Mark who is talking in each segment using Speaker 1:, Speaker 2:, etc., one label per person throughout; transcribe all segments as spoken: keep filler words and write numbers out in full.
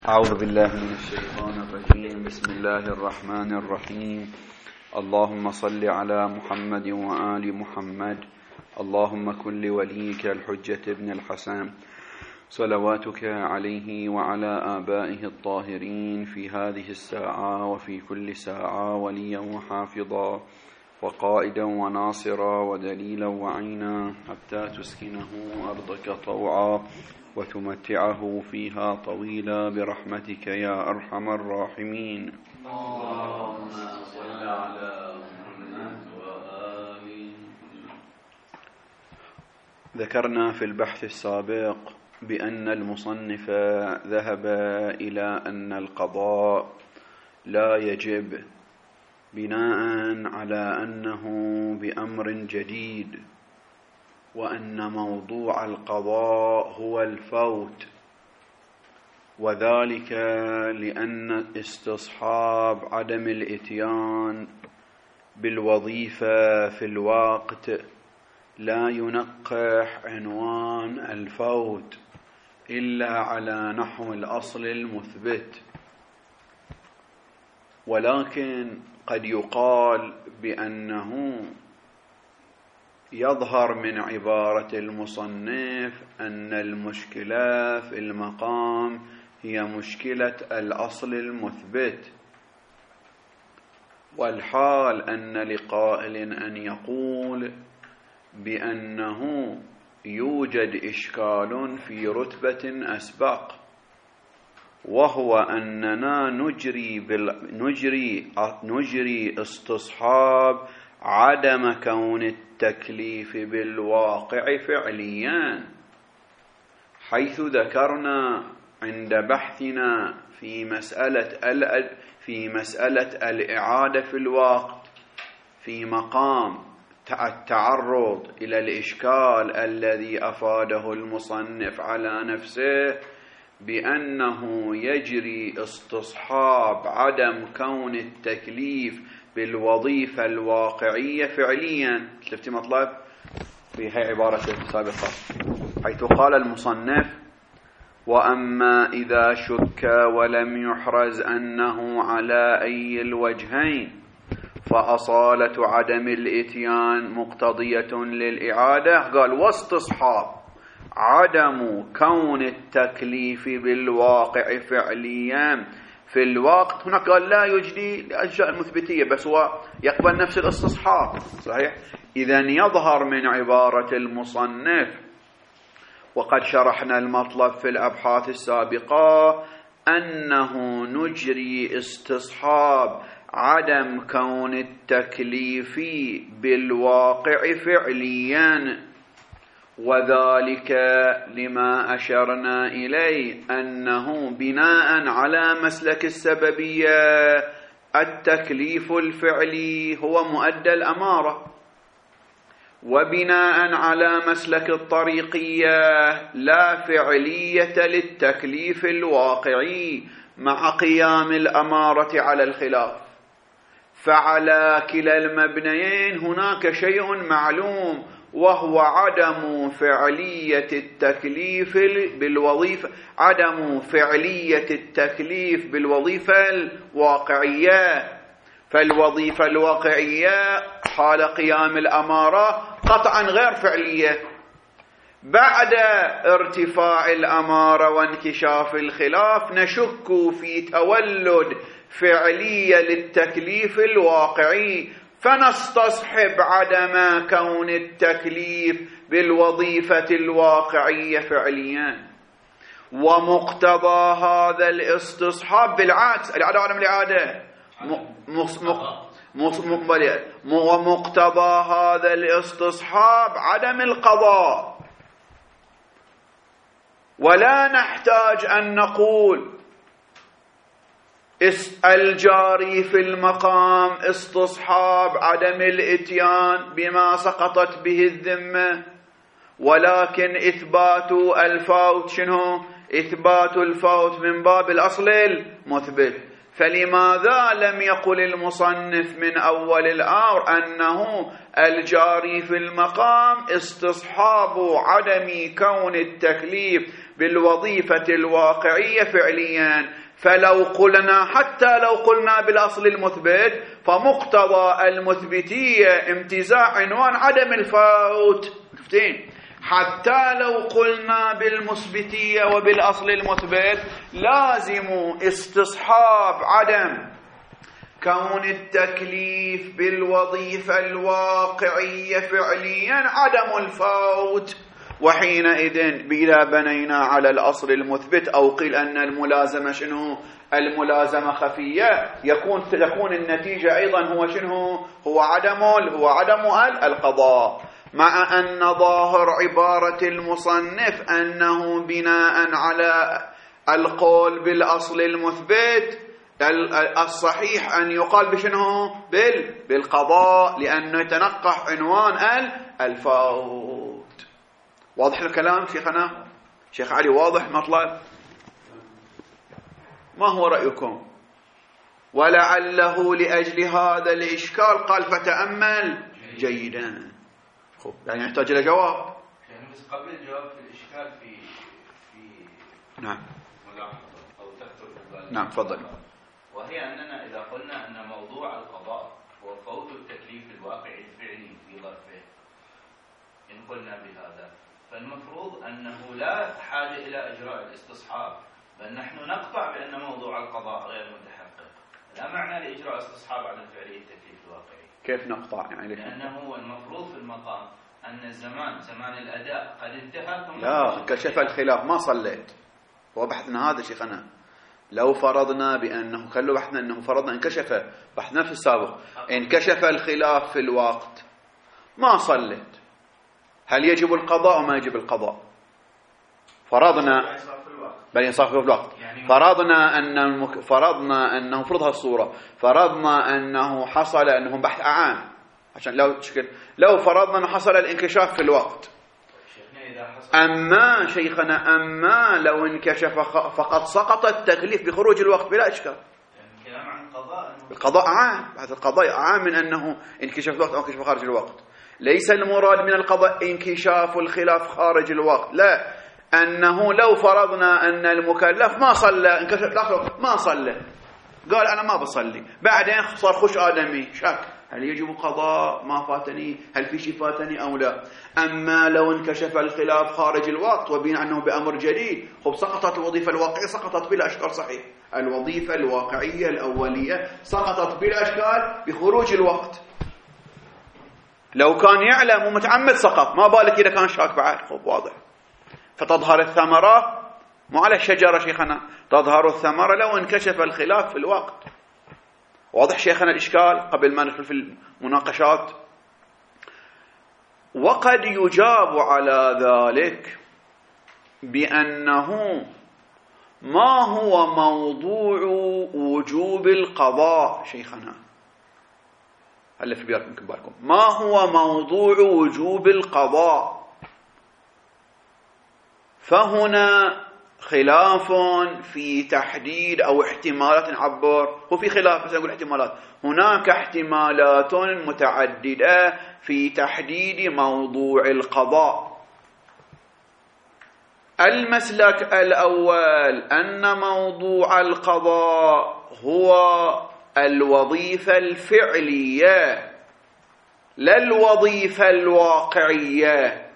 Speaker 1: أعوذ بالله من الشيطان الرجيم. بسم الله الرحمن الرحيم. اللهم صل على محمد وآل محمد. اللهم كن لوليك الحجة ابن الحسن صلواتك عليه وعلى آبائه الطاهرين في هذه الساعة وفي كل ساعة وليا وحافظا وقائدا وناصرا ودليلا وعينا حتى تسكنه أرضك طوعا وتمتعه فيها طويلا برحمتك يا أرحم الراحمين.
Speaker 2: اللهم صل على محمد وآله.
Speaker 1: ذكرنا في البحث السابق بأن المصنف ذهب إلى أن القضاء لا يجب بناء على أنه بأمر جديد، وأن موضوع القضاء هو الفوت، وذلك لأن استصحاب عدم الإتيان بالوظيفة في الوقت لا ينقح عنوان الفوت إلا على نحو الأصل المثبت، ولكن قد يقال بأنه يظهر من عبارة المصنف أن المشكلة في المقام هي مشكلة الأصل المثبت، والحال أن لقائل أن يقول بأنه يوجد إشكال في رتبة أسبق، وهو أننا نجري, بال... نجري... نجري استصحاب عدم كون التكليف بالواقع فعليا، حيث ذكرنا عند بحثنا في مسألة ال... في مسألة الإعادة في الوقت في مقام التعرض إلى الإشكال الذي أفاده المصنف على نفسه بأنه يجري استصحاب عدم كون التكليف بالوظيفة الواقعية فعليا. شفت مطلب في هي عبارة سابقة حيث قال المصنف: وأما إذا شك ولم يحرز أنه على أي الوجهين فأصالة عدم الإتيان مقتضية للإعادة. قال: واستصحاب عدم كون التكليف بالواقع فعليا في الوقت، هناك قال لا يجدي لأشياء المثبتية، بس هو يقبل نفس الاستصحاب، صحيح؟ إذن يظهر من عبارة المصنف، وقد شرحنا المطلب في الأبحاث السابقة، أنه نجري استصحاب عدم كون التكليف بالواقع فعليا، وذلك لما أشرنا إليه أنه بناء على مسلك السببية التكليف الفعلي هو مؤدى الأمارة، وبناء على مسلك الطريقية لا فعلية للتكليف الواقعي مع قيام الأمارة على الخلاف. فعلى كلا المبنيين هناك شيء معلوم، وهو عدم فعلية التكليف بالوظيفة عدم فعلية التكليف بالوظيفة الواقعية. فالوظيفة الواقعية حال قيام الأمارة قطعا غير فعلية. بعد ارتفاع الأمارة وانكشاف الخلاف نشك في تولد فعلية للتكليف الواقعي، فنستصحب عدم كون التكليف بالوظيفة الواقعية فعليا. ومقتضى هذا الاستصحاب بالعكس الإعادة عدم الإعادة ومقتضى هذا الاستصحاب عدم القضاء، ولا نحتاج أن نقول الجاري في المقام استصحاب عدم الإتيان بما سقطت به الذمة، ولكن إثبات الفوت شنو؟ إثبات الفوت من باب الأصل المثبت. فلماذا لم يقل المصنف من أول الأمر أنه الجاري في المقام استصحاب عدم كون التكليف بالوظيفة الواقعية فعليا. فلو قلنا حتى لو قلنا بالأصل المثبت فمقتضى المثبتية امتزاع عنوان عدم الفوت. شفتين؟ حتى لو قلنا بالمثبتية وبالأصل المثبت لازم استصحاب عدم كون التكليف بالوظيفة الواقعية فعليا عدم الفوت. وحينئذ إذا بنينا على الأصل المثبت أو قيل أن الملازمة شنو؟ الملازمة خفية، يكون تكون النتيجة أيضا هو شنو؟ هو عدم هو عدم القضاء. مع أن ظاهر عبارة المصنف أنه بناء على القول بالأصل المثبت الصحيح أن يقال بشنو؟ بالقضاء، لأنه يتنقح عنوان الفوت. واضح الكلام شيخنا؟ شيخ علي واضح مطلب؟ ما هو رأيكم؟ ولعله لأجل هذا الإشكال قال فتأمل جيدا. خب يعني يحتاج إلى جواب.
Speaker 2: يعني بس قبل الجواب في الإشكال في في
Speaker 1: نعم
Speaker 2: ملاحظة أو تخطر.
Speaker 1: نعم تفضل.
Speaker 2: وهي أننا إذا قلنا أن موضوع القضاء هو فوت التكليف الواقعي الفعلي في ظرفه، إن قلنا بهذا فالمفروض أنه لا حاجة إلى إجراء الاستصحاب، بل نحن نقطع بأن موضوع القضاء غير متحقق. لا معنى لإجراء استصحاب عدم فعلية التكليف الواقعي.
Speaker 1: كيف نقطع يعني؟
Speaker 2: لأنه المفروض في المقام أن الزمان زمان الأداء قد انتهى.
Speaker 1: لا كشف الخلاف ما صليت. وبحثنا هذا شيخنا. لو فرضنا بأنه خلوا بحثنا أنه فرضنا انكشف بحثنا في السابق انكشف الخلاف في الوقت ما صليت، هل يجب القضاء أو ما يجب القضاء؟ فرضنا بل ينصرف في الوقت. فرضنا أن فرضنا أنه فرضها الصورة فرضنا أنه حصل أنه بحث عام عشان لو تشكل لو فرضنا أنه حصل الانكشاف في الوقت. أما شيخنا أما لو انكشف فقد سقط التكليف بخروج الوقت بلا إشكال.
Speaker 2: الكلام عن قضاء
Speaker 1: القضاء عام، هذا القضاء عام من أنه انكشف الوقت أو انكشف خارج الوقت. ليس المراد من القضاء انكشاف الخلاف خارج الوقت، لا، أنه لو فرضنا أن المكلف ما صلى انكشف ما صلى قال أنا ما بصلي، بعدين صار خش آدمي شك هل يجب قضاء ما فاتني، هل في شيء فاتني أو لا. أما لو انكشف الخلاف خارج الوقت وبين أنه بأمر جديد خب سقطت الوظيفة الواقعية سقطت بلا أشكال. صحيح الوظيفة الواقعية الأولية سقطت بلا أشكال بخروج الوقت. لو كان يعلم ومتعمد سقط، ما بالك إذا كان شاك بعد. خب واضح. فتظهر الثمرة مو على الشجرة شيخنا، تظهر الثمرة لو انكشف الخلاف في الوقت. واضح شيخنا الإشكال قبل ما ندخل في المناقشات؟ وقد يجاب على ذلك بأنه ما هو موضوع وجوب القضاء شيخنا. هلا في بياركم كباركم ما هو موضوع وجوب القضاء؟ فهنا خلاف في تحديد أو احتمالات نعبر، وفي خلاف بس نقول احتمالات. هناك احتمالات متعددة في تحديد موضوع القضاء. المسلك الأول أن موضوع القضاء هو الوظيفة الفعلية لا الوظيفة الواقعية.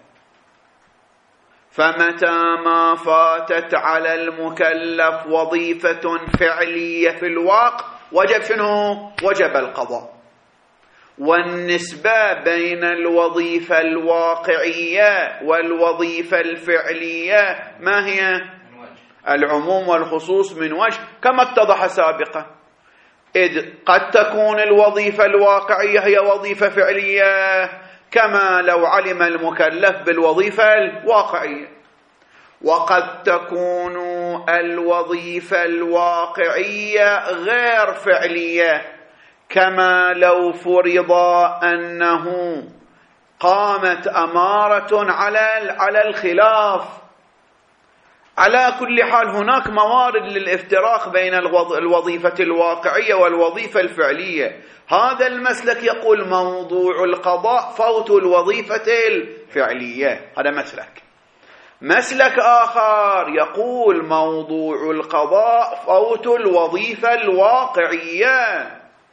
Speaker 1: فمتى ما فاتت على المكلف وظيفة فعلية في الواقع وجب شنو؟ وجب القضاء. والنسبة بين الوظيفة الواقعية والوظيفة الفعلية ما هي؟ العموم والخصوص من وجه كما اتضح سابقا، إذ قد تكون الوظيفة الواقعية هي وظيفة فعلية كما لو علم المكلف بالوظيفة الواقعية، وقد تكون الوظيفة الواقعية غير فعلية كما لو فرض أنه قامت أمارة على على الخلاف. على كل حال هناك موارد للافتراق بين الوظيفة الواقعية والوظيفة الفعلية. هذا المسلك يقول موضوع القضاء فوت الوظيفة الفعلية، هذا مسلك. مسلك آخر يقول موضوع القضاء فوت الوظيفة الواقعية،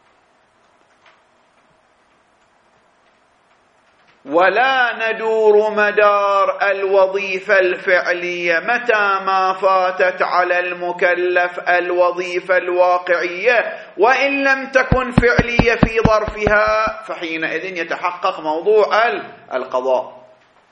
Speaker 1: ولا ندور مدار الوظيفة الفعلية متى ما فاتت على المكلف الوظيفة الواقعية وإن لم تكن فعلية في ظرفها، فحينئذ يتحقق موضوع القضاء.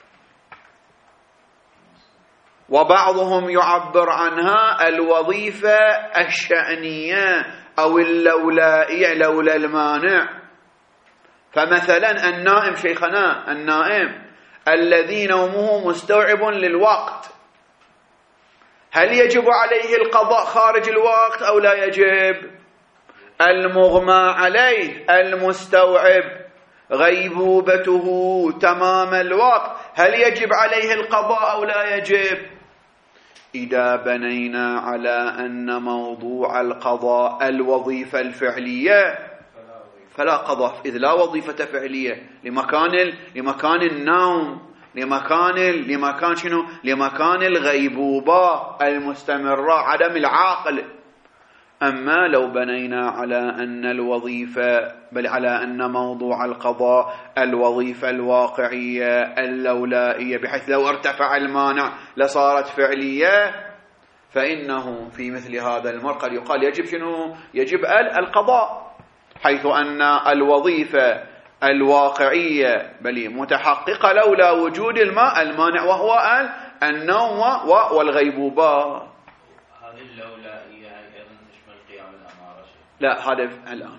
Speaker 1: وبعضهم يعبر عنها الوظيفة الشأنية أو اللولائية لولا المانع. فمثلا النائم شيخنا، النائم الذي نومه مستوعب للوقت، هل يجب عليه القضاء خارج الوقت أو لا يجب؟ المغمى عليه المستوعب غيبوبته تمام الوقت، هل يجب عليه القضاء أو لا يجب؟ إذا بنينا على أن موضوع القضاء الوظيفة الفعلية فلا قضاء، إذ لا وظيفة فعلية لمكان لمكان النوم، لمكان لمكان شنو؟ لمكان الغيبوبة المستمرة، عدم العقل. أما لو بنينا على أن الوظيفة بل على أن موضوع القضاء الوظيفة الواقعية اللولائية، بحيث لو ارتفع المانع لصارت فعلية، فإنه في مثل هذا المرقد يقال يجب شنو؟ يجب القضاء، حيث أن الوظيفة الواقعية بل متحققة لولا وجود الماء المانع وهو النوم والغيبوبة.
Speaker 2: هذه اللولائية أيضا تشمل قيام الأمارة؟
Speaker 1: لا، هذا الآن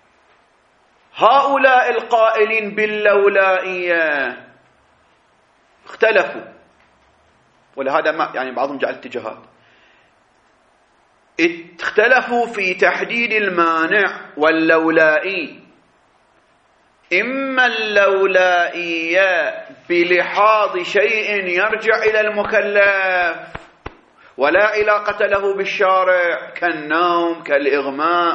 Speaker 1: هؤلاء القائلين باللولائية اختلفوا، ولهذا ما يعني بعضهم جعل اتجاهات، اختلفوا في تحديد المانع واللولائي. إما اللولائية بلحاظ شيء يرجع إلى المكلف ولا علاقة له بالشارع كالنوم كالإغماء،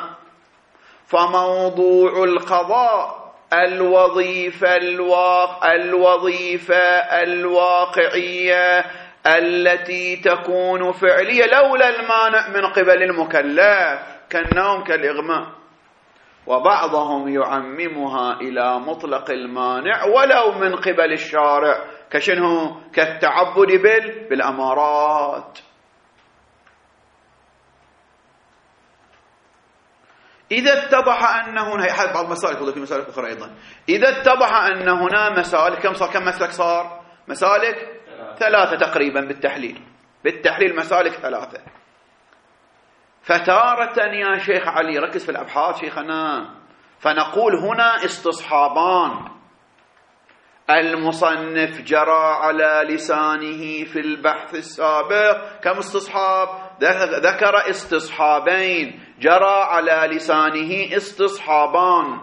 Speaker 1: فموضوع القضاء الوظيفة الواقع الوظيفة الواقعية التي تكون فعلية لولا المانع من قبل المكلف كالنوم كالإغماء. وبعضهم يعممها إلى مطلق المانع ولو من قبل الشارع، كشنه؟ كالتعبد بالأمارات. إذا اتضح أن هنا أحد بعض مسائل، وفي مسائل أخرى أيضا، إذا اتضح أن هنا مسائل، كم صار كم مسلك صار؟ مسالك ثلاثة تقريبا بالتحليل بالتحليل مسالك ثلاثة. فتارة يا شيخ علي ركز في الأبحاث شيخنا، فنقول هنا استصحابان، المصنف جرى على لسانه في البحث السابق كم استصحاب؟ ذكر استصحابين، جرى على لسانه استصحابان.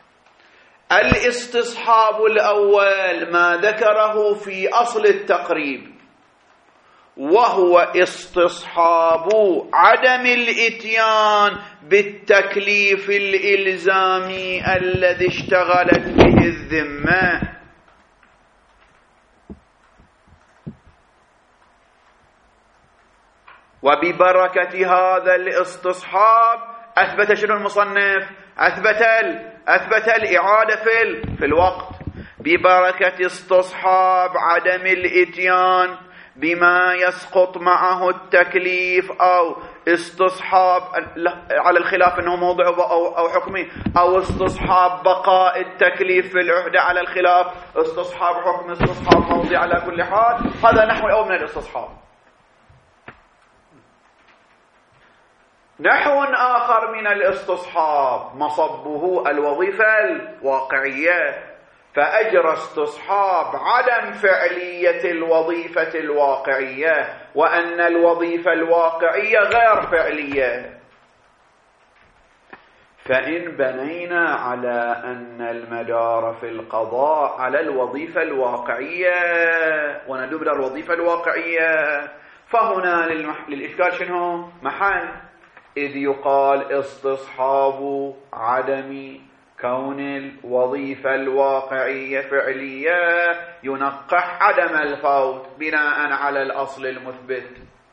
Speaker 1: الاستصحاب الأول ما ذكره في أصل التقريب، وهو استصحاب عدم الإتيان بالتكليف الإلزامي الذي اشتغلت به الذمة. وببركة هذا الاستصحاب أثبت شنو المصنف؟ أثبت أثبت الإعادة في في الوقت، ببركة استصحاب عدم الإتيان بما يسقط معه التكليف، أو استصحاب على الخلاف أنه موضع أو, أو حكمي، أو استصحاب بقاء التكليف في العهدة على الخلاف، استصحاب حكم، استصحاب موضع، على كل حال هذا نحو الأول من الاستصحاب. نحو آخر من الاستصحاب مصبه الوظيفة الواقعية، فأجرى استصحاب عدم فعلية الوظيفة الواقعية، وأن الوظيفة الواقعية غير فعلية. فإن بنينا على أن المدار في القضاء على الوظيفة الواقعية وندب إلى الوظيفة الواقعية، فهنا للإشكال شنو؟ محل، إذ يقال استصحاب عدم كون الوظيفة الواقعية فعلية ينقح عدم الفوت بناء على الأصل المثبت.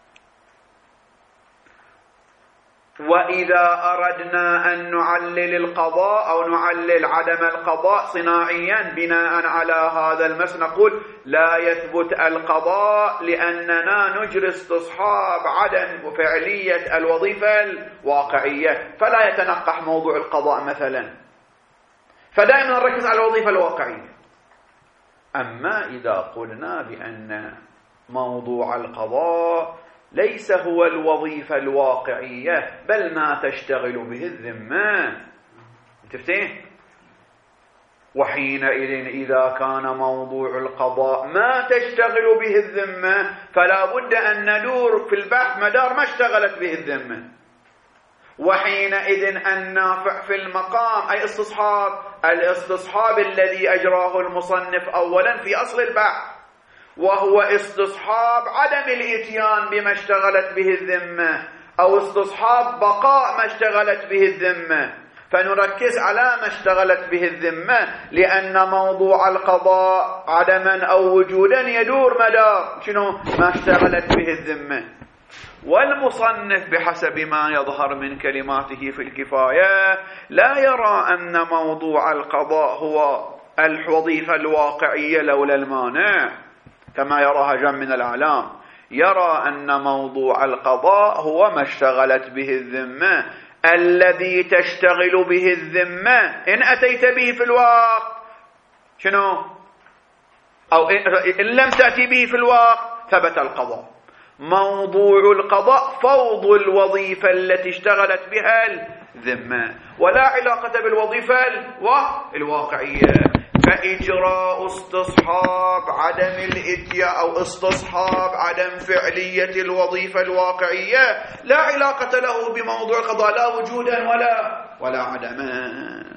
Speaker 1: وإذا أردنا أن نعلل القضاء أو نعلل عدم القضاء صناعيا بناء على هذا المس نقول لا يثبت القضاء لأننا نجري استصحاب عدم فعلية الوظيفة الواقعية، فلا يتنقح موضوع القضاء مثلا، فدائما نركز على الوظيفة الواقعية. أما إذا قلنا بأن موضوع القضاء ليس هو الوظيفة الواقعية بل ما تشتغل به الذمة، تفتين؟ وحينئذ إذا كان موضوع القضاء ما تشتغل به الذمة فلا بد أن ندور في البحث مدار ما اشتغلت به الذمة. وحينئذ النافع في المقام أي استصحاب الاستصحاب الذي أجراه المصنف أولا في أصل البحث، وهو استصحاب عدم الاتيان بما اشتغلت به الذمة أو استصحاب بقاء ما اشتغلت به الذمة، فنركز على ما اشتغلت به الذمة لأن موضوع القضاء عدما أو وجودا يدور مدار شنو ما اشتغلت به الذمة. والمصنف بحسب ما يظهر من كلماته في الكفاية لا يرى أن موضوع القضاء هو الوظيفة الواقعية لولا المانع كما يراها جمع من الأعلام، يرى أن موضوع القضاء هو ما اشتغلت به الذمة الذي تشتغل به الذمة إن أتيت به في الوقت شنو أو إن لم تأتي به في الوقت ثبت القضاء. موضوع القضاء فوض الوظيفة التي اشتغلت بها الذمة ولا علاقة بالوظيفة الواقعية. فإجراء استصحاب عدم الإتيان أو استصحاب عدم فعلية الوظيفة الواقعية لا علاقة له بموضوع القضاء لا وجودا ولا ولا عدما.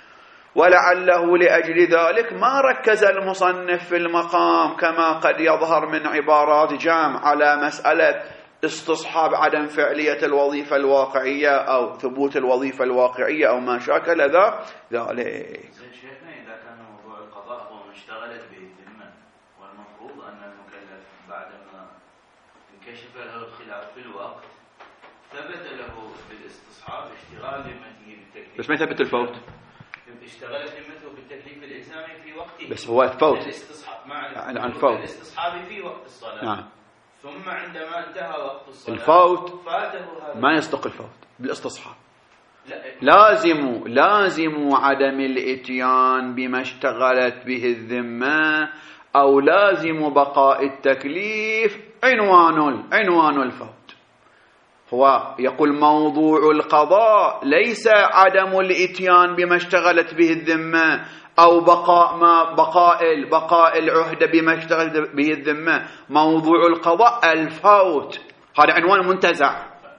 Speaker 1: ولعله لأجل ذلك ما ركز المصنف في المقام كما قد يظهر من عبارات جام على مسألة استصحاب عدم فعلية الوظيفة الواقعية أو ثبوت الوظيفة الواقعية أو ما شاكل ذا ذلك.
Speaker 2: شيخنا إذا كان موضوع القضاء هو ما اشتغلت به الذمة والمفروض أن المكلف بعدما انكشف له الخلاف في الوقت ثبت له بالاستصحاب اشتغال ذمته بالتكليف،
Speaker 1: بس ما ثبت الفوت،
Speaker 2: اشتغلت ذمته بالتكليف الإلزامي في وقته،
Speaker 1: بس هو الفوت
Speaker 2: الاستصحاب مع
Speaker 1: الفوت
Speaker 2: الاستصحاب في وقت الصلاة.
Speaker 1: نعم.
Speaker 2: ثم عندما انتهى وقت الصلاة
Speaker 1: الفوت
Speaker 2: فاته هذا
Speaker 1: ما يصدق الفوت بالاستصحاب.
Speaker 2: لا.
Speaker 1: لازم لازم عدم الاتيان بما اشتغلت به الذمة أو لازم بقاء التكليف عنوان عنوان الفوت. هو يقول موضوع القضاء ليس عدم الاتيان بما اشتغلت به الذمة أو بقاء ما بقاء بقاء العهدة بما اشتغلت به الذمة. موضوع القضاء الفوت، هذا عنوان منتزع.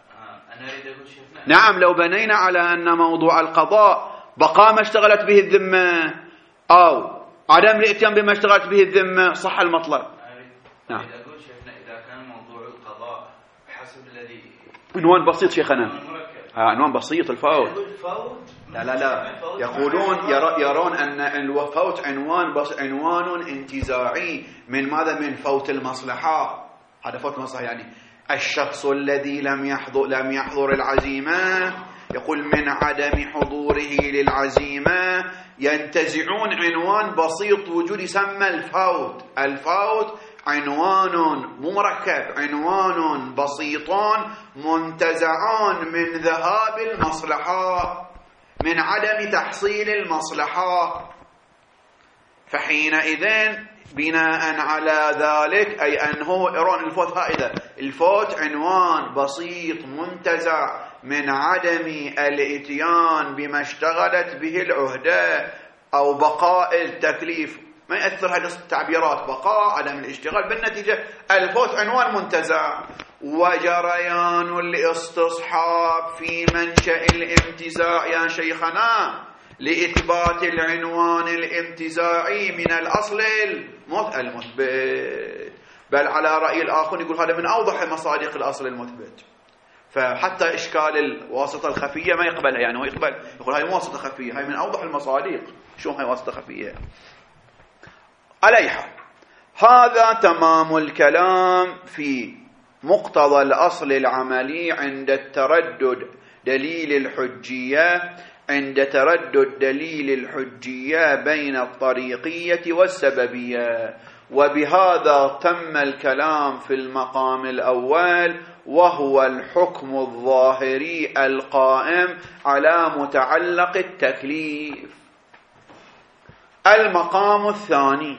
Speaker 1: نعم، لو بنينا على أن موضوع القضاء بقاء ما اشتغلت به الذمة أو عدم الاتيان بما اشتغلت به الذمة صح المطلب.
Speaker 2: نعم. أقول شيخنا إذا كان موضوع القضاء حسب الذي
Speaker 1: عنوان بسيط شيخنا، ها عنوان بسيط الفوت. لا لا لا يقولون يرون أن الفوت عنوان بس عنوان انتزاعي من ماذا؟ من فوت المصلحة. هذا فوت المصلحة يعني الشخص الذي لم يحضر لم يحضر العزيمة، يقول من عدم حضوره للعزيمة ينتزعون عنوان بسيط وجود يسمى الفوت. الفوت عنوان مركب، عنوان بسيط منتزعان من ذهاب المصلحة، من عدم تحصيل المصلحة. فحينئذ بناء على ذلك أي أنه يرون الفوت هائدة، الفوت عنوان بسيط منتزع من عدم الاتيان بما اشتغلت به العهدة أو بقاء التكليف. ما يأثر هذه التعبيرات بقاء عدم الاشتغال، بالنتيجة الفوت عنوان منتزع. وجريان الاستصحاب في منشأ الامتزاع يا شيخنا لإثبات العنوان الامتزاعي من الأصل المثبت، بل على رأي الآخر يقول هذا من أوضح مصادق الأصل المثبت. فحتى إشكال الواسطة الخفية ما يقبلها، يعني هو يقبل يقول هاي واسطة خفية، هاي من أوضح المصادق، شو هاي واسطة خفية؟ على أي حال هذا تمام الكلام في مقتضى الأصل العملي عند التردد دليل الحجية، عند تردد دليل الحجية بين الطريقية والسببية. وبهذا تم الكلام في المقام الأول، وهو الحكم الظاهري القائم على متعلق التكليف. المقام الثاني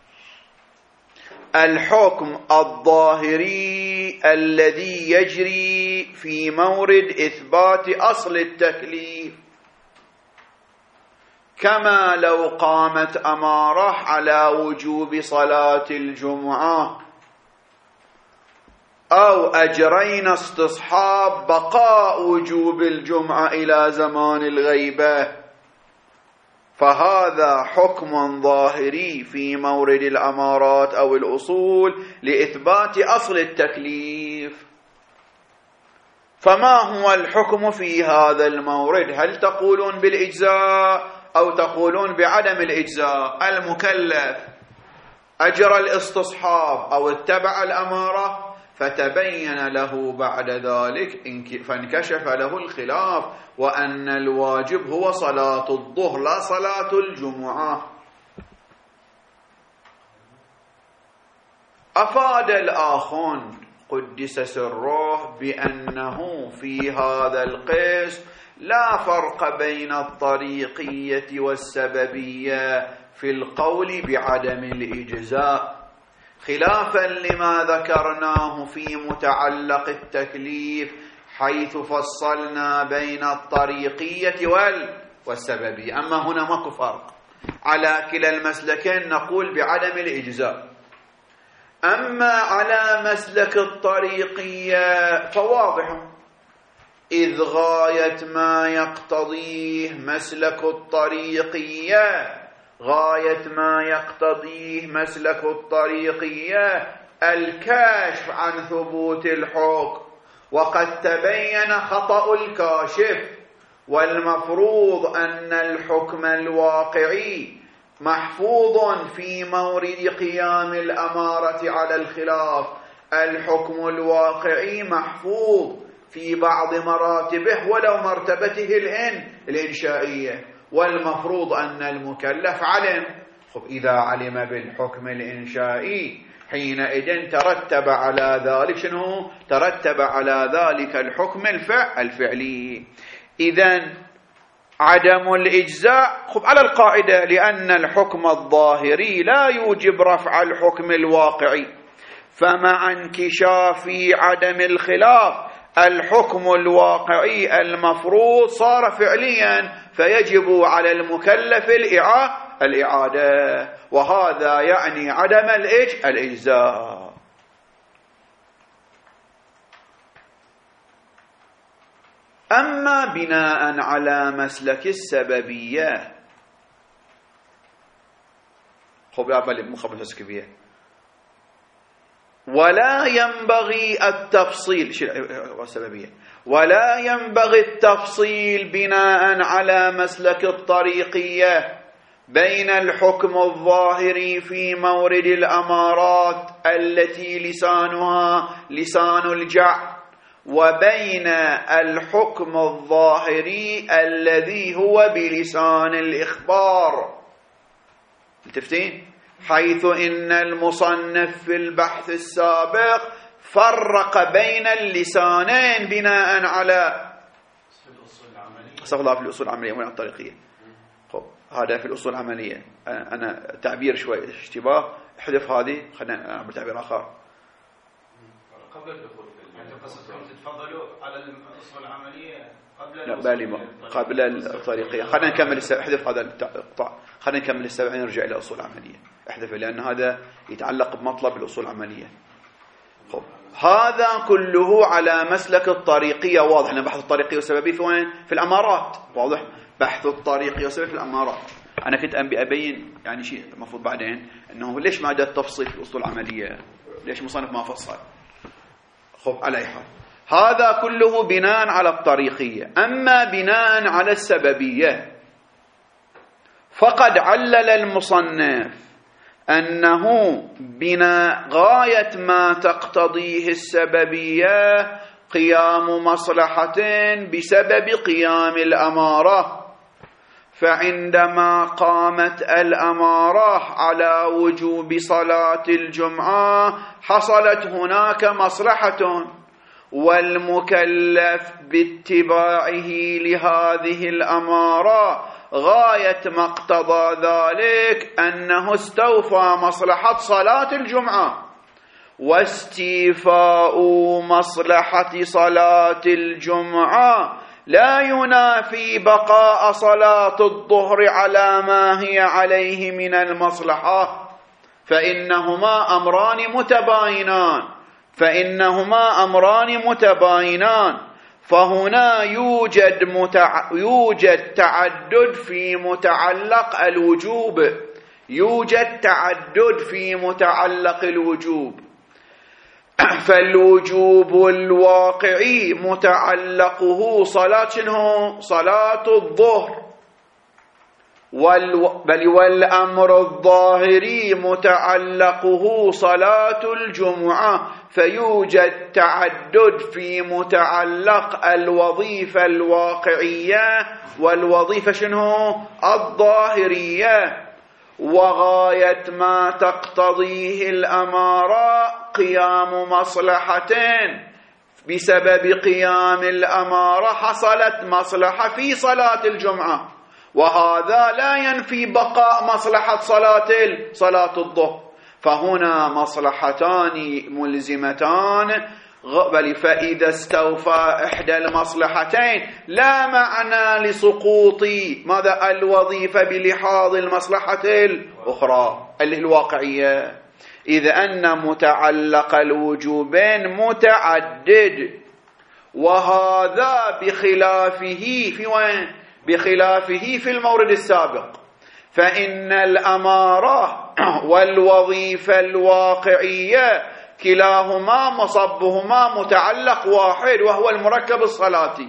Speaker 1: الحكم الظاهري الذي يجري في مورد إثبات أصل التكليف، كما لو قامت أمارة على وجوب صلاة الجمعة، أو أجرينا استصحاب بقاء وجوب الجمعة إلى زمان الغيبة، فهذا حكم ظاهري في مورد الأمارات أو الأصول لإثبات أصل التكليف. فما هو الحكم في هذا المورد؟ هل تقولون بالإجزاء أو تقولون بعدم الإجزاء؟ المكلف أجرى الاستصحاب أو اتبع الأمارة فتبين له بعد ذلك فانكشف له الخلاف، وأن الواجب هو صلاة الظهر لا صلاة الجمعة. أفاد الآخون قدس سره بأنه في هذا القسم لا فرق بين الطريقية والسببية في القول بعدم الإجزاء، خلافا لما ذكرناه في متعلق التكليف، حيث فصلنا بين الطريقية والسببية. أما هنا ماكو فرق، على كلا المسلكين نقول بعدم الإجزاء. أما على مسلك الطريقية فواضح، إذ غاية ما يقتضيه مسلك الطريقية غاية ما يقتضيه مسلك الطريقية الكشف عن ثبوت الحكم، وقد تبين خطأ الكاشف، والمفروض أن الحكم الواقعي محفوظ في مورد قيام الأمارة على الخلاف. الحكم الواقعي محفوظ في بعض مراتبه ولو مرتبته الإن الإنشائية، والمفروض أن المكلف علم. خب إذا علم بالحكم الإنشائي حينئذ ترتب على ذلك شنو؟ ترتب على ذلك الحكم الفعلي. إذن عدم الإجزاء خب على القاعدة، لأن الحكم الظاهري لا يوجب رفع الحكم الواقعي، فمع انكشاف عدم الخلاف الحكم الواقعي المفروض صار فعليا، فيجب على المكلف الإعادة، وهذا يعني عدم الإجزاء. أما بناء على مسلك السببية، خب يا بالي مخبر السكبية، ولا ينبغي التفصيل السببية ولا ينبغي التفصيل بناء على مسلك الطريقية بين الحكم الظاهري في مورد الأمارات التي لسانها لسان الجعل، وبين الحكم الظاهري الذي هو بلسان الإخبار. التفتين؟ حيث إن المصنف في البحث السابق فرق بين اللسانين بناء على استغلال في الأصول العملية ولا الطريقية. خب هذا في الأصول العملية، أنا تعبير شوي اشتباه، احذف هذه خلينا نعمل تعبير آخر.
Speaker 2: قبل الدخول في قصتكم تتفضلوا على الأصول العملية
Speaker 1: لا بالي قبل الطريقية. خلينا نكمل السبع، احذف هذا القطع، خلينا نكمل السبع نرجع إلى الأصول العملية، احذفه لأن هذا يتعلق بمطلب الأصول العملية. خب هذا كله على مسلك الطريقية، واضح أن بحث الطريقية والسببية في وين؟ في الأمارات، واضح بحث الطريقية والسببية في الأمارات. أنا كنت أنبي أبين يعني شيء المفروض بعدين أنه ليش ما جاء التفصيل في الأصول العملية، ليش مصنف ما فصل. خب على أي حال هذا كله بناء على الطريقية. أما بناء على السببية فقد علل المصنف أنه بناء غاية ما تقتضيه السببية قيام مصلحة بسبب قيام الأمارة، فعندما قامت الأمارة على وجوب صلاة الجمعة حصلت هناك مصلحة، والمكلف باتباعه لهذه الأمارة غاية ما اقتضى ذلك أنه استوفى مصلحة صلاة الجمعة، واستيفاء مصلحة صلاة الجمعة لا ينافي بقاء صلاة الظهر على ما هي عليه من المصلحة، فإنهما أمران متباينان فإنهما أمران متباينان فهنا يوجد متع... يوجد تعدد في متعلق الوجوب يوجد تعدد في متعلق الوجوب فالوجوب الواقعي متعلقه صلاة شنو؟ صلاة الظهر، وال... بل والأمر الظاهري متعلقه صلاة الجمعة، فيوجد تعدد في متعلق الوظيفة الواقعية والوظيفة شنو؟ الظاهرية. وغاية ما تقتضيه الأمارة قيام مصلحتين، بسبب قيام الأمارة حصلت مصلحة في صلاة الجمعة، وهذا لا ينفي بقاء مصلحة صلاة صلاة الظهر، فهنا مصلحتان ملزمتان، بل فإذا استوفى إحدى المصلحتين لا معنى لسقوط ماذا الوظيفة بلحاظ المصلحة الأخرى اللي الواقعية، إذ أن متعلق الوجوبين متعدد، وهذا بخلافه في وين؟ بخلافه في المورد السابق، فإن الأمارة والوظيفة الواقعية كلاهما مصبهما متعلق واحد وهو المركب الصلاتي،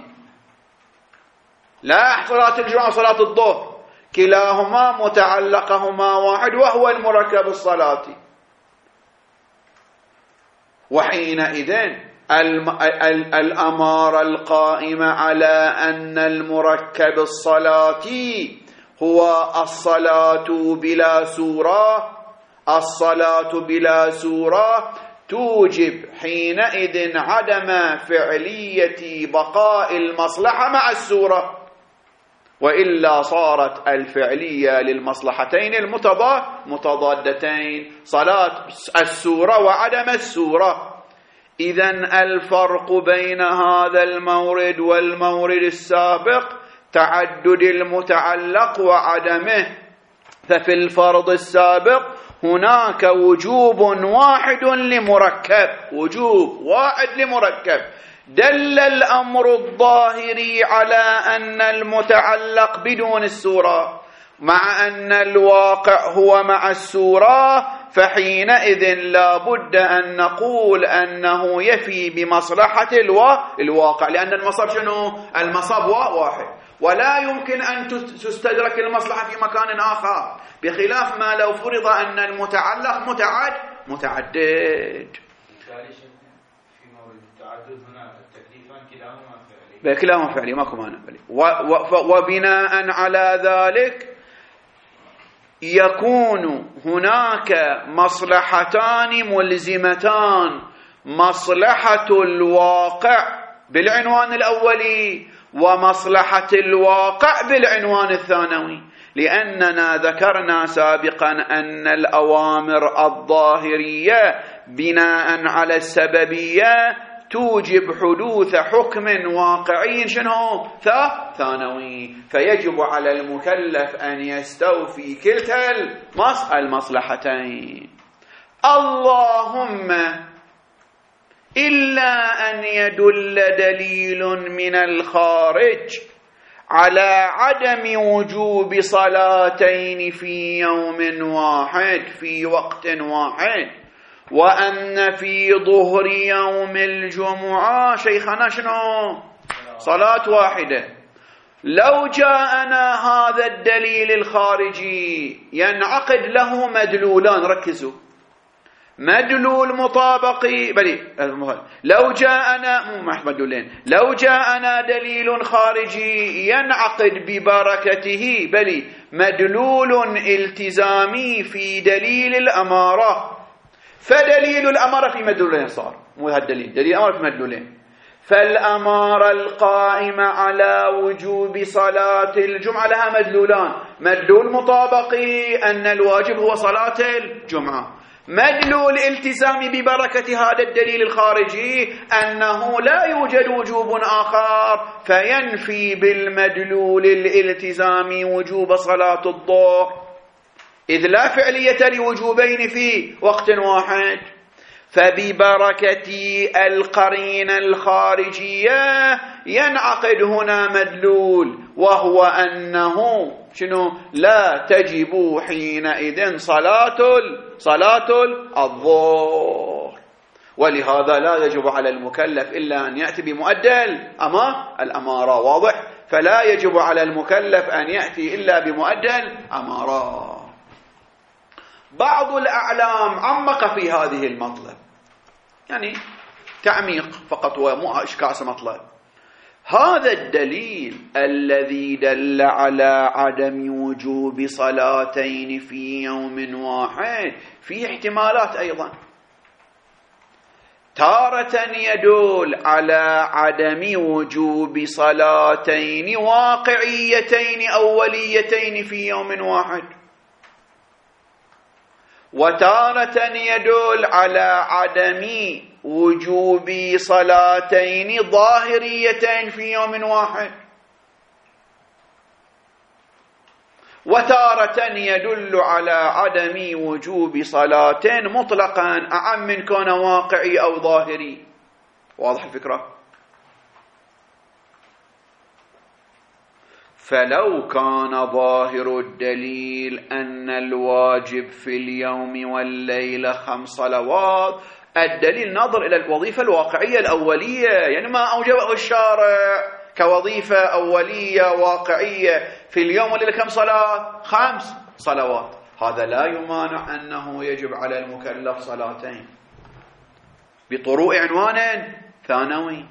Speaker 1: لا صلاة الجمعة وصلاة الظهر كلاهما متعلقهما واحد وهو المركب الصلاتي. وحينئذ الأمارة القائمة على أن المركب الصلاتي هو الصلاة بلا سورة الصلاة بلا سورة توجب حينئذ عدم فعلية بقاء المصلحة مع السورة، وإلا صارت الفعلية للمصلحتين المتضادتين صلاة السورة وعدم السورة. إذن الفرق بين هذا المورد والمورد السابق تعدد المتعلق وعدمه، ففي الفرض السابق هناك وجوب واحد لمركب وجوب واحد لمركب دل الأمر الظاهري على أن المتعلق بدون السورة، مع أن الواقع هو مع السورة، فحينئذ لا بد أن نقول أنه يفي بمصلحة الواقع، لأن المصاب شنو؟ المصاب واحد، ولا يمكن أن تستدرك المصلحة في مكان آخر، بخلاف ما لو فرض أن المتعلق متعد متعدد.
Speaker 2: في مورد التعدد هنا التكليفان كلاهما فعلي
Speaker 1: كلاهما فعلي ماكو مانع. وبناء على ذلك يكون هناك مصلحتان ملزمتان، مصلحة الواقع بالعنوان الأولي ومصلحة الواقع بالعنوان الثانوي، لأننا ذكرنا سابقا أن الأوامر الظاهرية بناء على السببية توجب حدوث حكم واقعي شنو؟ ثانوي، فيجب على المكلف أن يستوفي كلتا المصلحتين. اللهم إلا أن يدل دليل من الخارج على عدم وجوب صلاتين في يوم واحد في وقت واحد، وأن في ظهر يوم الجمعة شيخنا شنو؟ صلاة واحدة. لو جاءنا هذا الدليل الخارجي ينعقد له مدلولان، ركزوا، مدلول مطابقي بلي لو جاءنا مو مدلولين، لو جاءنا دليل خارجي ينعقد ببركته بلي مدلول التزامي في دليل الأمارة، فدليل الأمارة في مدلولين صار، مو هذا الدليل، دليل الأمارة في مدلولين. فالأمارة القائمة على وجوب صلاة الجمعة لها مدلولان، مدلول مطابقي أن الواجب هو صلاة الجمعة، مدلول التزام ببركة هذا الدليل الخارجي أنه لا يوجد وجوب آخر فينفي بالمدلول الالتزامي وجوب صلاة الظهر، إذ لا فعلية لوجوبين في وقت واحد. فببركة القرينة الخارجية ينعقد هنا مدلول، وهو أنه شنو؟ لا تجب حينئذ صلاة صلاة الظهر، ولهذا لا يجب على المكلف إلا أن يأتي بمؤدل أما الأمارة، واضح؟ فلا يجب على المكلف أن يأتي إلا بمؤدل أمارة. بعض الأعلام عمق في هذه المطلب، يعني تعميق فقط ومو إشكاس مطلب. هذا الدليل الذي دل على عدم وجوب صلاتين في يوم واحد في احتمالات أيضا، تارة يدل على عدم وجوب صلاتين واقعيتين أوليتين في يوم واحد، وتارة يدل على عدم وجوب صلاتين ظاهريتين في يوم واحد، وتارة يدل على عدم وجوب صلاتين مطلقا أعم من كون واقعي أو ظاهري. واضح الفكرة؟ فلو كان ظاهر الدليل أن الواجب في اليوم والليلة خمس صلوات، الدليل نظر إلى الوظيفة الواقعية الأولية، يعني ما أوجبه الشارع كوظيفة أولية واقعية في اليوم والليلة كم صلاة؟ خمس صلوات. هذا لا يمانع أنه يجب على المكلف صلاتين بطروء عنوان ثانوي.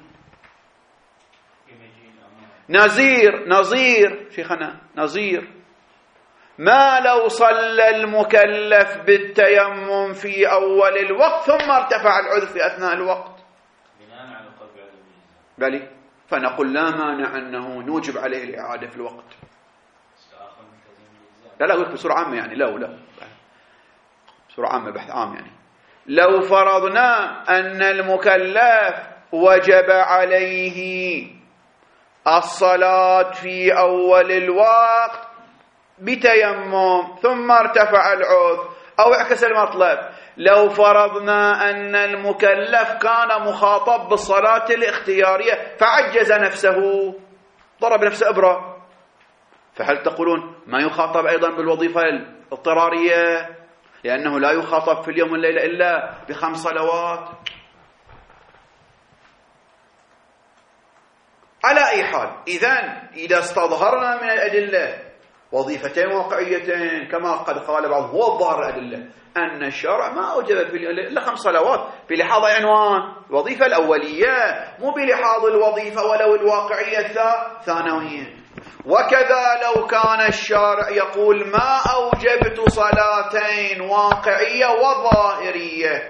Speaker 1: نظير نظير شيخنا نظير ما لو صلى المكلف بالتيمم في أول الوقت ثم ارتفع العذر في أثناء الوقت
Speaker 2: بناء على قول بعدم
Speaker 1: بلي، فنقول لا مانع أنه نوجب عليه الإعادة في الوقت. لا لا أقول بسرعة عامة، يعني لو لا بسرعة عامة بحث عام، يعني لو فرضنا أن المكلف وجب عليه الصلاة في أول الوقت بتيمم ثم ارتفع العذر، أو اعكس المطلب، لو فرضنا أن المكلف كان مخاطب بالصلاة الاختيارية فعجز نفسه، ضرب نفسه إبرة، فهل تقولون ما يخاطب أيضا بالوظيفة الاضطرارية لأنه لا يخاطب في اليوم والليلة إلا بخمس صلوات؟ على أي حال، إذن إذا استظهرنا من الأدلة وظيفتين واقعيتين كما قد قال بعض هو الظاهر الأدلة أن الشرع ما أوجب في إلا خمس صلوات بلحاظ عنوان الوظيفة الأولية، مو بلحاظ الوظيفة ولو الواقعية الثانوية. وكذا لو كان الشارع يقول ما أوجبت صلاتين واقعية وظاهرية،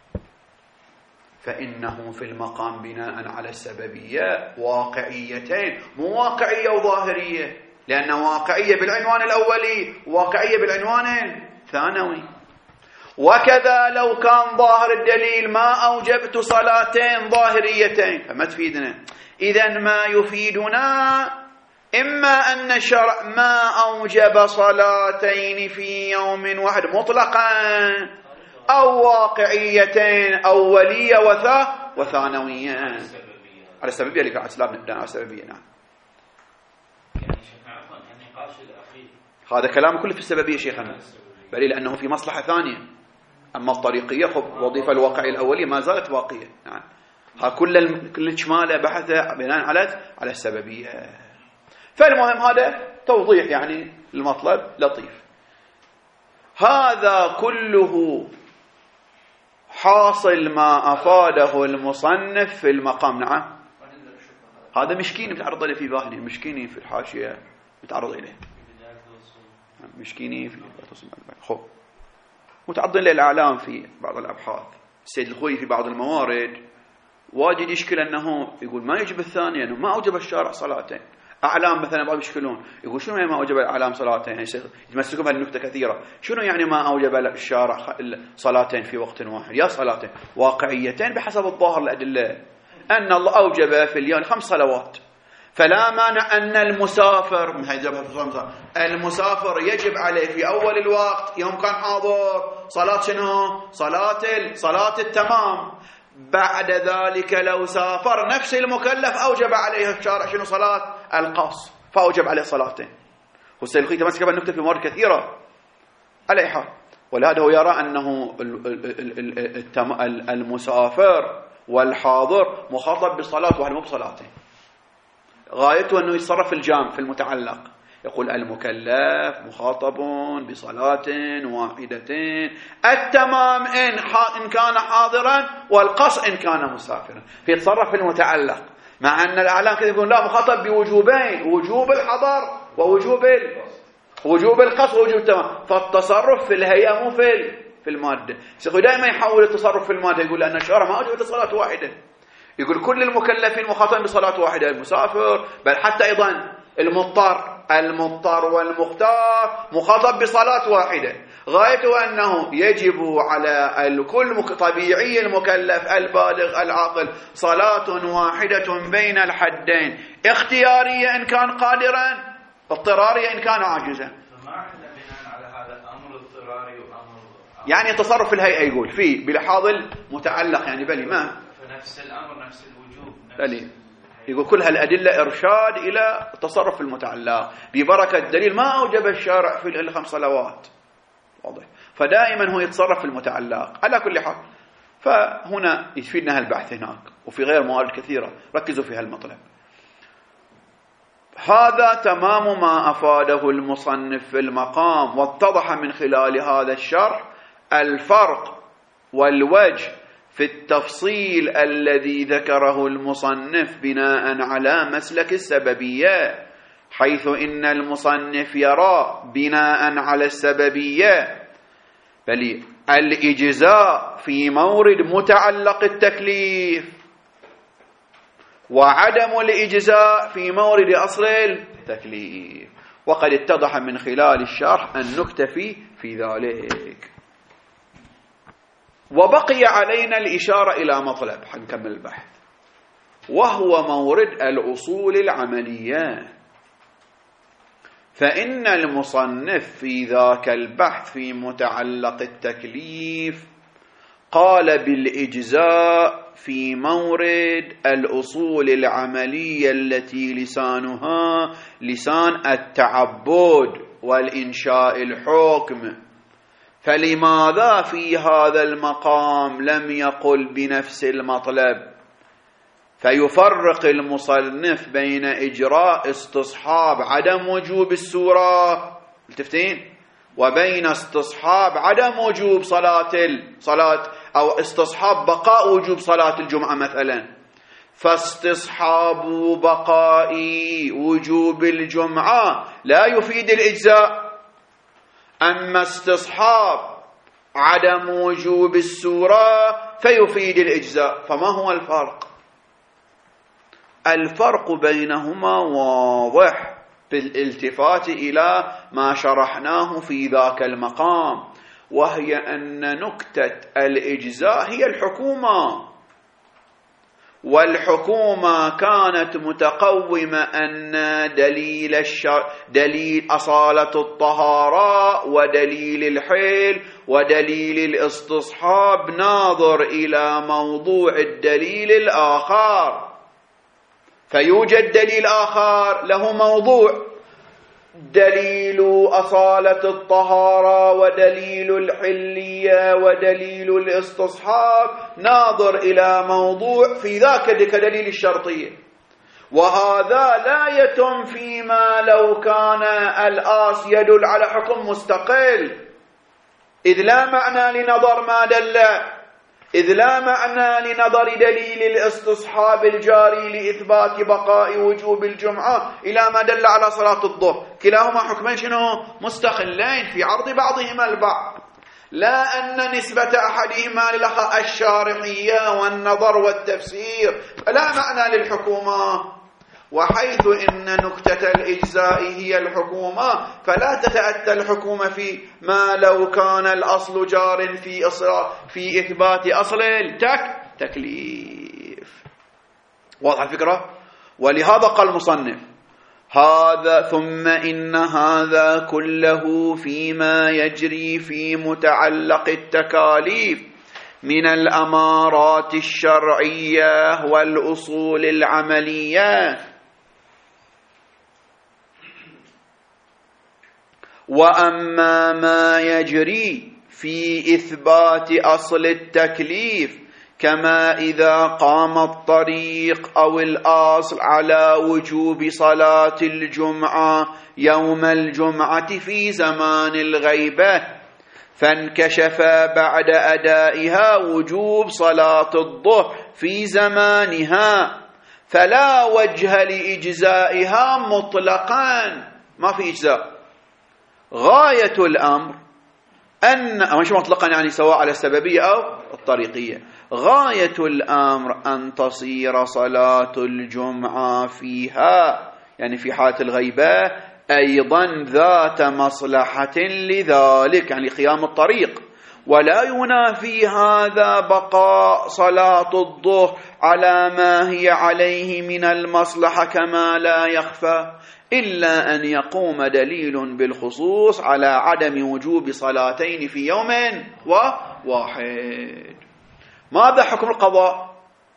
Speaker 1: فإنه في المقام بناء على السببية واقعيتين، مو واقعية وظاهرية، لأن واقعية بالعنوان الأولي واقعية بالعنوان الثانوي. وكذا لو كان ظاهر الدليل ما أوجبت صلاتين ظاهريتين فما تفيدنا. إذن ما يفيدنا إما أن الشرع ما أوجب صلاتين في يوم واحد مطلقا، أو واقعيتين أولية وثا وثانوية على السببية اللي في الإسلام على السببية. نعم، هذا كلام كله في السببية شيخنا، بل لأنه في مصلحة ثانية. أما الطريقية خب الوظيفة الواقعية الأولية ما زالت باقية. نعم ها كل كل شماله بحثه بناء على على السببية. فالمهم هذا توضيح يعني المطلب لطيف. هذا كله حاصل ما أفاده المصنف في المقام. نعم هذا مشكيني متعرض له في باهني، مشكيني في الحاشية متعرض إليه، مشكيني في خب متعرض له الأعلام في بعض الأبحاث. السيد الخوي في بعض الموارد واجد يشكل أنه يقول ما يجب الثانية، أنه ما أوجب الشارع صلاتين. أعلام مثلا بعض يشكلون يقول شنو يعني ما أوجب الأعلام صلاتين، يعني يمسكون بهالنكتة كثيرة. شنو يعني ما أوجب الشارع صلاتين في وقت واحد؟ يا صلاتين واقعيتين بحسب الظاهر الأدلة، أن الله أوجب في اليوم خمس صلوات، فلا مانع أن المسافر المسافر يجب عليه في أول الوقت يوم كان حاضر صلاة شنو؟ صلاة صلاة التمام. بعد ذلك لو سافر نفس المكلف أوجب عليه الشارع شنو؟ صلاة القصر، فأوجب عليه صلاتين. والسيد الخوي تمسك بالنكتة في موارد كثيرة على حال، ولهذا هو يرى أنه المسافر والحاضر مخاطب بصلاة واحدة مو بصلاتين. غايته أنه يتصرف في الجام في المتعلق، يقول المكلف مخاطب بصلاة واحدتين، التمام إن, إن كان حاضرا والقصر إن كان مسافرا، فيتصرف في المتعلق. مع أن الأعلام كذا يقول لا مخاطب بوجوبين، وجوب الحضر ووجوب وجوب القصر ووجوب التمام. فالتصرف في الهيئة مو في في المادة. سيقول دائما يحول التصرف في المادة، يقول أن الشرع ما أوجبت صلاة واحدة، يقول كل المكلفين مخاطبين بصلاة واحدة، المسافر بل حتى أيضا المضطر المضطر والمختار مخاطب بصلاة واحدة. غايته أنه يجب على الكل طبيعي المكلف البالغ العاقل صلاة واحدة بين الحدين، اختيارية إن كان قادرا، اضطرارية إن كان عاجزا.
Speaker 2: فما عندنا بناء على هذا أمر اضطراري وأمر
Speaker 1: يعني تصرف في الهيئة يقول فيه بلحاظ المتعلق، يعني بلي ما
Speaker 2: فنفس الأمر نفس الوجوب
Speaker 1: بلي يقول كل هالأدلة إرشاد إلى التصرف في المتعلق ببركة دليل ما أوجب الشارع في الخمس صلوات. واضح. فدائما هو يتصرف في المتعلق على كل حال. فهنا يفيدنا هالبحث هناك وفي غير موارد كثيرة، ركزوا في هالمطلب. هذا تمام ما أفاده المصنف في المقام، واتضح من خلال هذا الشرح الفرق والوجه في التفصيل الذي ذكره المصنف بناء على مسلك السببية، حيث إن المصنف يرى بناء على السببية بل الإجزاء في مورد متعلق التكليف، وعدم الإجزاء في مورد أصل التكليف. وقد اتضح من خلال الشرح أن نكتفي في ذلك. وبقي علينا الإشارة إلى مطلب حنكمل البحث، وهو مورد الأصول العملية. فإن المصنف في ذاك البحث في متعلق التكليف قال بالإجزاء في مورد الأصول العملية التي لسانها لسان التعبد والإنشاء الحكم. فلماذا في هذا المقام لم يقل بنفس المطلب؟ فيفرق المصنف بين إجراء استصحاب عدم وجوب السورة التفتين وبين استصحاب عدم وجوب صلاة الصلاة أو استصحاب بقاء وجوب صلاة الجمعة مثلا. فاستصحاب بقاء وجوب الجمعة لا يفيد الإجزاء، أما استصحاب عدم وجوب السورة فيفيد الإجزاء. فما هو الفرق؟ الفرق بينهما واضح بالالتفات إلى ما شرحناه في ذاك المقام، وهي أن نكتة الإجزاء هي الحكومة، والحكومة كانت متقومة أن دليل الشر دليل أصالة الطهارة ودليل الحيل ودليل الاستصحاب ناظر إلى موضوع الدليل الآخر، فيوجد دليل آخر له موضوع دليل أصالة الطهارة ودليل الحلية ودليل الاستصحاب ناظر إلى موضوع في ذاك كدليل الشرطية، وهذا لا يتم فيما لو كان الآص يدل على حكم مستقل، إذ لا معنى لنظر ما دل، إذ لا معنى لنظر دليل الاستصحاب الجاري لإثبات بقاء وجوب الجمعة إلى ما دل على صلاة الظهر. كلاهما حكمين شنو؟ مستقلين في عرض بعضهما البعض، لا أن نسبة أحدهما للآخر الشارحية والنظر والتفسير، فلا معنى للحكومة. وحيث إن نكتة الإجزاء هي الحكومة، فلا تتأتى الحكومة في ما لو كان الأصل جار في في إثبات أصل التكليف. واضح الفكرة؟ ولهذا قال المصنف هذا ثم إن هذا كله فيما يجري في متعلق التكاليف من الأمارات الشرعية والأصول العملية. وأما ما يجري في إثبات أصل التكليف كما إذا قام الطريق أو الأصل على وجوب صلاة الجمعة يوم الجمعة في زمان الغيبة، فانكشف بعد أدائها وجوب صلاة الظهر في زمانها، فلا وجه لإجزائها مطلقا، ما في إجزاء. غاية الأمر أن مش مطلقا يعني سواء على السببية أو الطريقية، غاية الأمر أن تصير صلاة الجمعة فيها يعني في حالة الغيبة أيضا ذات مصلحة لذلك يعني قيام الطريق، ولا ينافي هذا بقاء صلاة الظهر على ما هي عليه من المصلحة كما لا يخفى، إلا أن يقوم دليل بالخصوص على عدم وجوب صلاتين في يوم واحد. ماذا حكم القضاء؟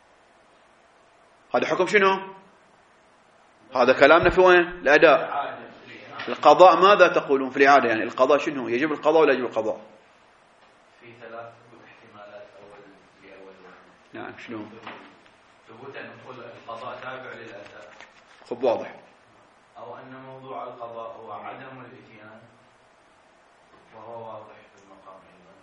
Speaker 1: هذا حكم شنو؟ هذا كلامنا في وين؟ الأداء. القضاء ماذا تقولون في الإعادة؟ يعني القضاء شنو؟ يجب القضاء ولا يجب القضاء؟
Speaker 2: في ثلاث احتمالات. أول لأول
Speaker 1: نعم شنو؟
Speaker 2: ثبوت أن نقول القضاء تابع للأداء.
Speaker 1: خب واضح.
Speaker 2: أو أن موضوع القضاء هو عدم الإتيان، وهو واضح في المقام أيضا.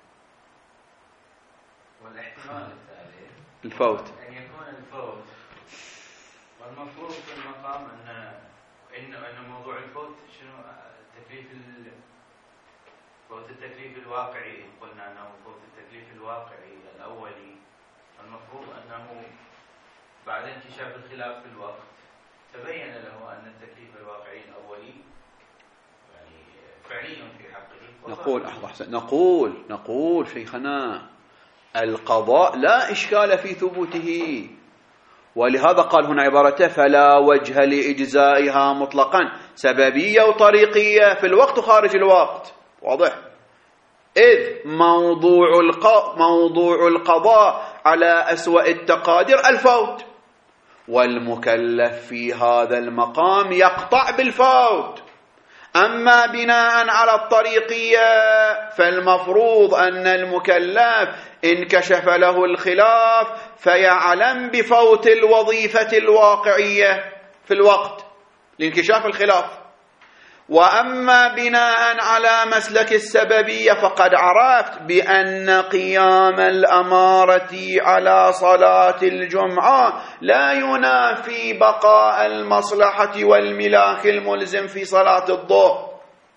Speaker 2: والاحتمال الثالث
Speaker 1: الفوت،
Speaker 2: أن يكون الفوت، والمفروض في المقام أن إنه أن موضوع الفوت شنو؟ التكليف فوت التكليف الواقعي، إن قلنا أنه فوت التكليف الواقعي الأولي، المفروض أنه بعد انكشاف الخلاف في الوقت تبين له أن التكليف الواقعي الأولي يعني فعلي في حقه.
Speaker 1: نقول أحسن نقول نقول شيخنا القضاء لا إشكال في ثبوته، ولهذا قال هنا عبارته فلا وجه لإجزائها مطلقا، سببية وطريقية في الوقت وخارج الوقت. واضح؟ إذ موضوع موضوع القضاء على أسوأ التقادير الفوت، والمكلف في هذا المقام يقطع بالفوت. أما بناء على الطريقية فالمفروض أن المكلف إن كشف له الخلاف فيعلم بفوت الوظيفة الواقعية في الوقت لانكشاف الخلاف. وأما بناء على مسلك السببية فقد عرفت بأن قيام الأمارة على صلاة الجمعة لا ينافي بقاء المصلحة والملاك الملزم في صلاة الظهر،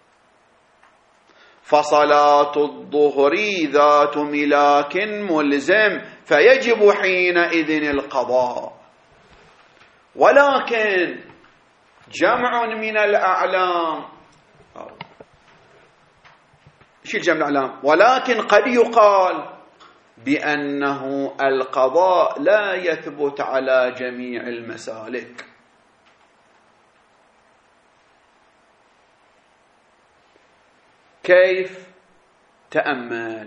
Speaker 1: فصلاة الظهر ذات ملاك ملزم فيجب حينئذ القضاء. ولكن جمع من الأعلام، ايش الجمع الأعلام؟ ولكن قد يقال بأنه القضاء لا يثبت على جميع المسالك. كيف؟ تأمل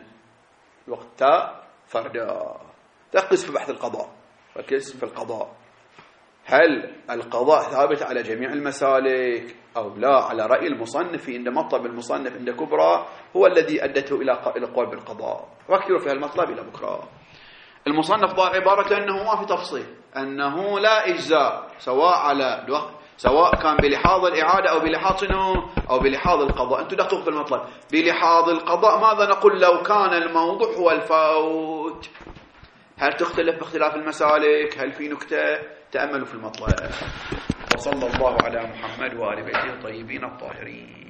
Speaker 1: وقت فردا، ركز في بحث القضاء، ركز في القضاء. هل القضاء ثابت على جميع المسالك أو لا؟ على رأي المصنف عند مطلب المصنف عند كبرى هو الذي أدته إلى القول بالقضاء. واكثروا في المطلب إلى بكرة. المصنف ضع عبارة أنه ما في تفصيل، أنه لا إجزاء سواء على الوقت، سواء كان بلحاظ الإعادة أو بلحاظ شنو أو بلحاظ القضاء. أنتم دققوا في المطلب. بلحاظ القضاء ماذا نقول لو كان الموضوع هو الفوت؟ هل تختلف باختلاف المسالك؟ هل في نكتة؟ تأملوا في المطلب. وصلى الله على محمد وآل بيته الطيبين الطاهرين.